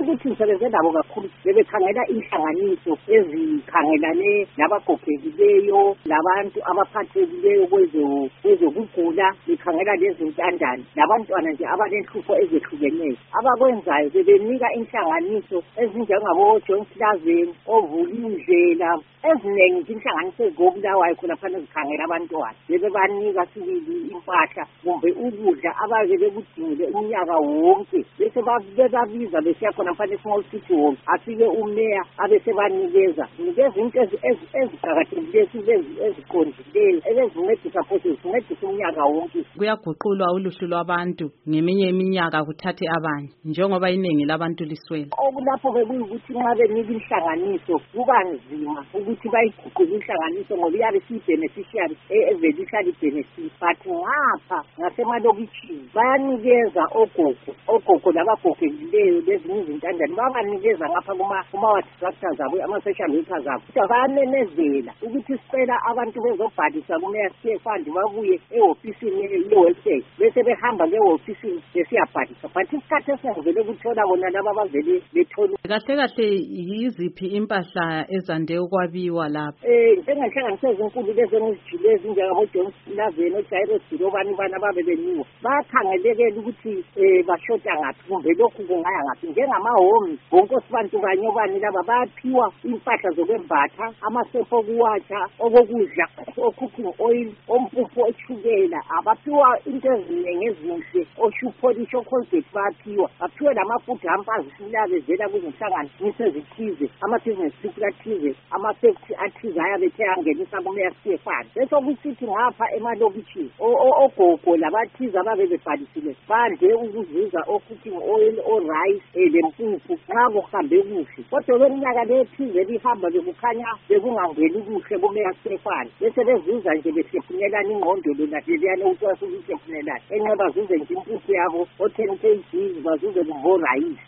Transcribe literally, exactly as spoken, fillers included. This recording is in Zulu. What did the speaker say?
ukuthi ngisebenze nabo kakhulu bebekhangela inhlanganiso ezikhangelane nabagogekileyo labantu abaphathekileyo kwezokugula bekhangela lezi ntandane labantwana nje abanenhlupho ezehlukeneyo abakwenzayo bebenika inhlanganiso ezinjengabo John Slaven ovulindlela eziningi inhlanganiso ezokubulawayo khona phana ezikhangela abantwana bebebanika sibili impahla kumbe ukudla ababe bekudingile umnyaka wonke bese babiza besiya khona phana e-small city hall afike umeya abesebanikeza nikeza into eziqakathekileyo eziqondileyo ezincedisa futhi zincedisa umnyaka wonke. Kuyaguqulwa uluhlu lwabantu ngeminye iminyaka kuthathe abanye njengoba iningi labantu liswele. Okulapho bekuyukuthi nxa benika inhlanganiso kuba nzima ukuthi bayiguqule inhlanganiso ngoba iyabe siyi-beneficiary evele ihlala i-benefit but ngapha ngasemalokitshini bayanikeza ogogo ogogo labagogekileyo lezinye izintandane babanikeza ngapha kuma-structures abo ama-social workers abo ukuthi bayanenezela ukuthi sicela abantu bezobhalisa kumeya siye fund babuye ehofisini ye-welfare bese behamba ke-ehofisini besiyabhalisa but isikhathi esingivele kuthola bona laba bavele bethola. Kahle kahle yiziphi impahla ezande ukwabiwa lapha? Eh njengenhlanganiso ezinkulu lezi engizijile ezinjengabo John Slaven oJairos Dilobani bana babe beniwa bakhangelekela ukuthi eh bashota ngaphi kumbe lokhu kungaya ngaphi njengama-home ngonkosibantu kanye obani laba bayaphiwa impahla zokwembatha amasepho okuwatsha okokudla o-cooking oil ompuphu otshukela abaphiwa into eziningi ezinhle oshupolish ocolgate bayaphiwa baphiwe lamafutha ampazisila bezela kuzinhlanganiso ezithize amabhizinesi people athize amafactory athize ayabethe angenisa kumeya siyefana bese kusithi ngapha emalokitshini ogogo labathize ababe bebhalisile bande ukuzuza o-cooking oil o-rice lempuphu nxa kuhambe kuhle kodwa kweminyaka lethize lihamba bekukhanya bekungangeni kuhle kumeya siyefana bese bezuza nje besephunyelana ingqondo lona leliyana ukuthi basuke isephunyelana enxe bazuze nje impuphu yabo o-ten kgs bazuze ngo-rice